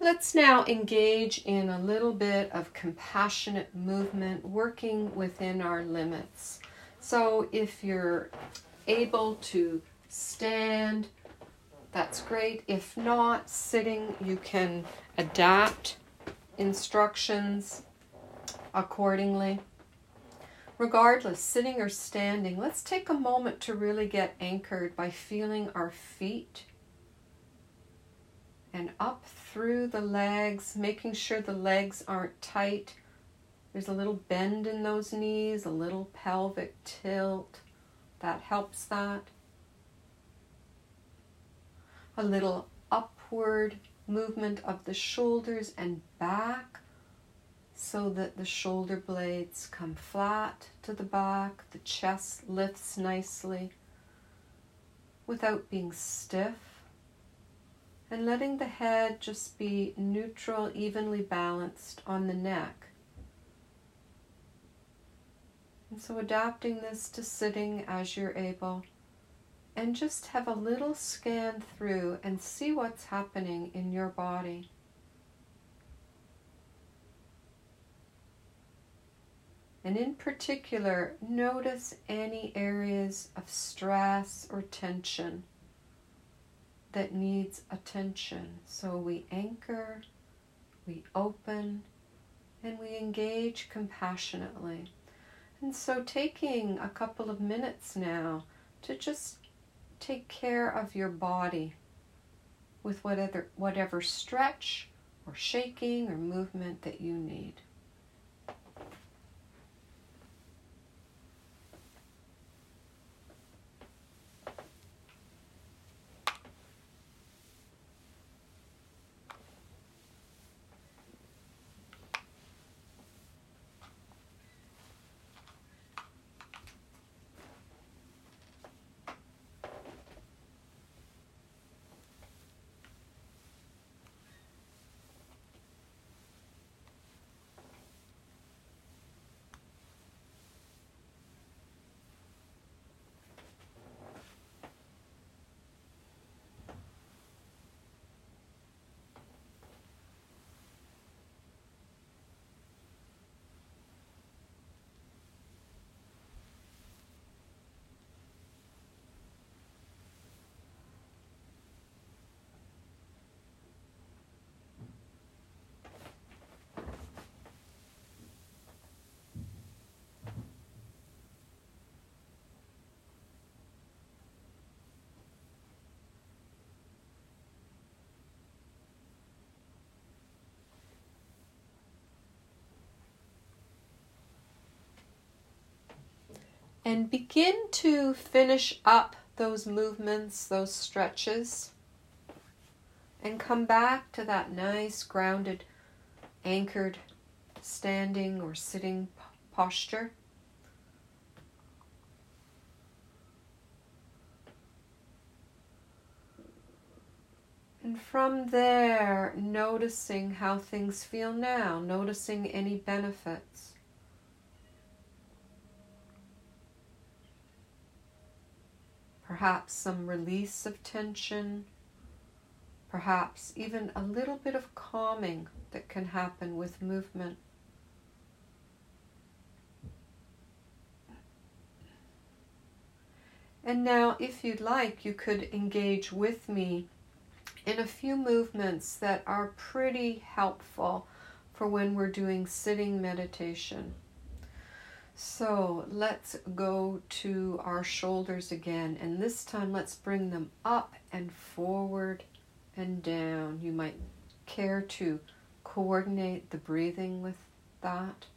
Let's now engage in a little bit of compassionate movement, working within our limits. So if you're able to stand, that's great. If not, sitting, you can adapt instructions accordingly. Regardless, sitting or standing, let's take a moment to really get anchored by feeling our feet and up through the legs, making sure the legs aren't tight. There's a little bend in those knees, a little pelvic tilt. That helps that. A little upward movement of the shoulders and back so that the shoulder blades come flat to the back, the chest lifts nicely without being stiff. And letting the head just be neutral, evenly balanced on the neck. And so adapting this to sitting as you're able. And just have a little scan through and see what's happening in your body. And in particular, notice any areas of stress or tension that needs attention. So we anchor, we open, and we engage compassionately. And so taking a couple of minutes now to just take care of your body with whatever stretch or shaking or movement that you need. And begin to finish up those movements, those stretches, and come back to that nice, grounded, anchored, standing or sitting posture. And from there, noticing how things feel now, noticing any benefits. Perhaps some release of tension, perhaps even a little bit of calming that can happen with movement. And now, if you'd like, you could engage with me in a few movements that are pretty helpful for when we're doing sitting meditation. So let's go to our shoulders again, and this time let's bring them up and forward and down. You might care to coordinate the breathing with that.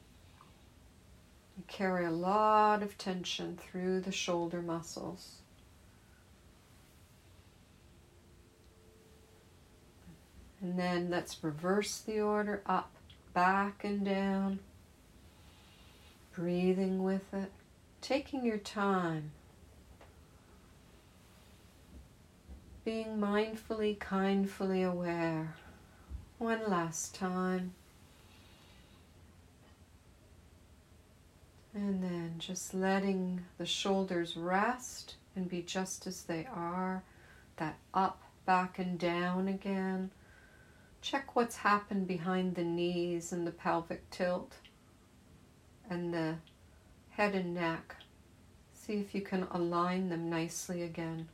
You carry a lot of tension through the shoulder muscles. And then let's reverse the order, up, back, and down. Breathing with it, taking your time, being mindfully, kindfully aware. One last time. And then just letting the shoulders rest and be just as they are. That up, back, and down again. Check what's happened behind the knees and the pelvic tilt and the head and neck. See if you can align them nicely again.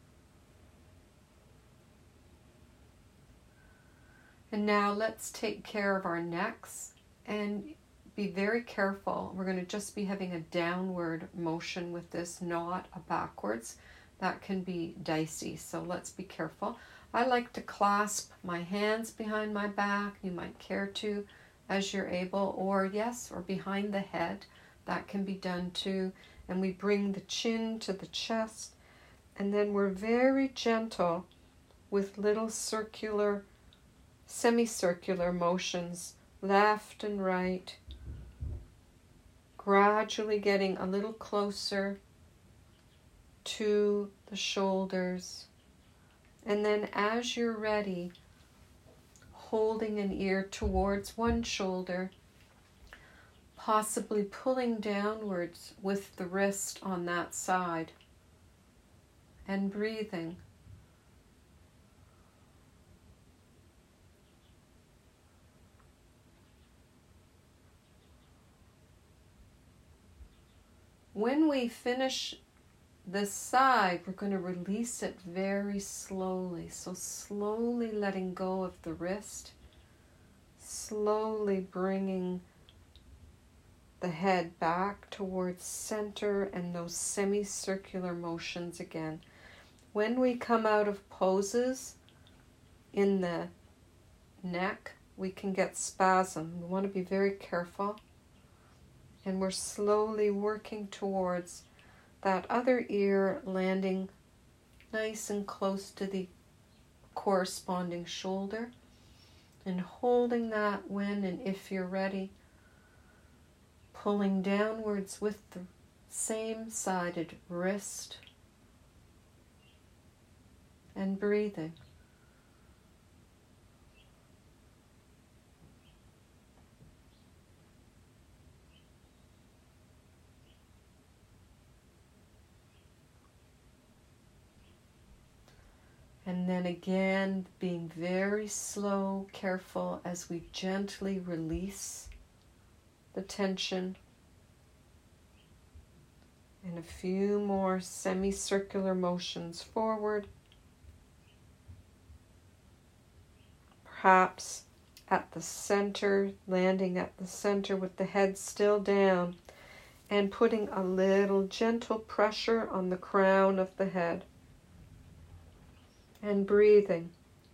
And now let's take care of our necks and be very careful. We're going to just be having a downward motion with this, not a backwards. That can be dicey, so let's be careful. I like to clasp my hands behind my back. You might care to as you're able, or behind the head. That can be done too. And we bring the chin to the chest, and then we're very gentle with little circular, semicircular motions, left and right, gradually getting a little closer to the shoulders. And then as you're ready, holding an ear towards one shoulder, possibly pulling downwards with the wrist on that side, and breathing. When we finish this side, we're going to release it very slowly. So slowly letting go of the wrist, slowly bringing the head back towards center and those semicircular motions again. When we come out of poses in the neck, we can get spasm. We want to be very careful. And we're slowly working towards that other ear landing nice and close to the corresponding shoulder, and holding that when and if you're ready, pulling downwards with the same-sided wrist, and breathing. And then again, being very slow, careful as we gently release the tension. And a few more semicircular motions forward. Perhaps at the center, landing at the center with the head still down, and putting a little gentle pressure on the crown of the head. And breathing.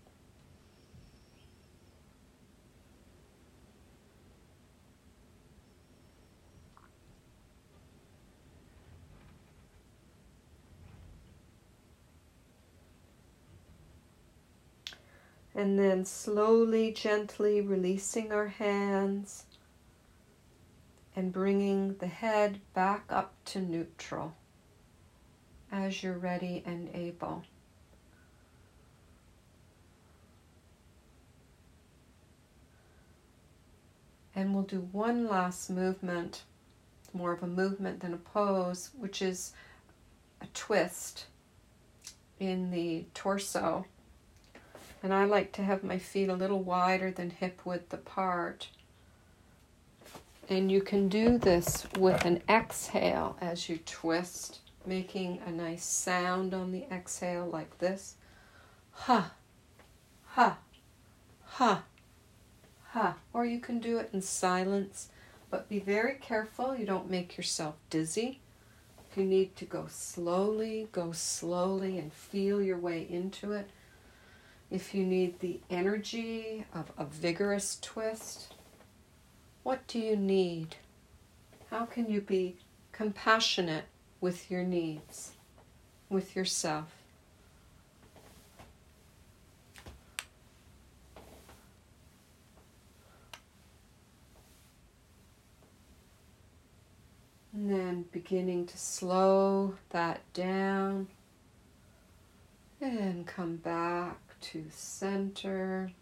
And then slowly, gently releasing our hands and bringing the head back up to neutral as you're ready and able. And we'll do one last movement, more of a movement than a pose, which is a twist in the torso. And I like to have my feet a little wider than hip width apart. And you can do this with an exhale as you twist, making a nice sound on the exhale like this. Ha, ha, ha. Or you can do it in silence, but be very careful you don't make yourself dizzy. If you need to go slowly and feel your way into it. If you need the energy of a vigorous twist, what do you need? How can you be compassionate with your needs, with yourself? And then beginning to slow that down and come back to center.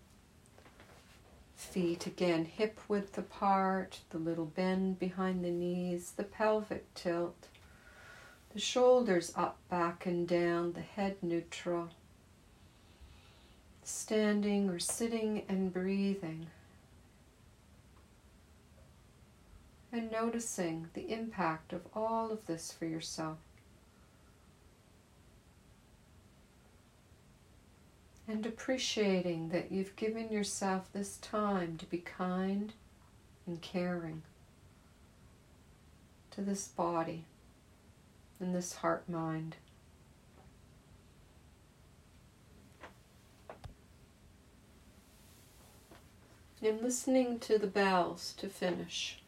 Feet again hip width apart, the little bend behind the knees, the pelvic tilt, the shoulders up, back and down, the head neutral. standing or sitting and breathing, and noticing the impact of all of this for yourself. And appreciating that you've given yourself this time to be kind and caring to this body and this heart-mind. And listening to the bells to finish.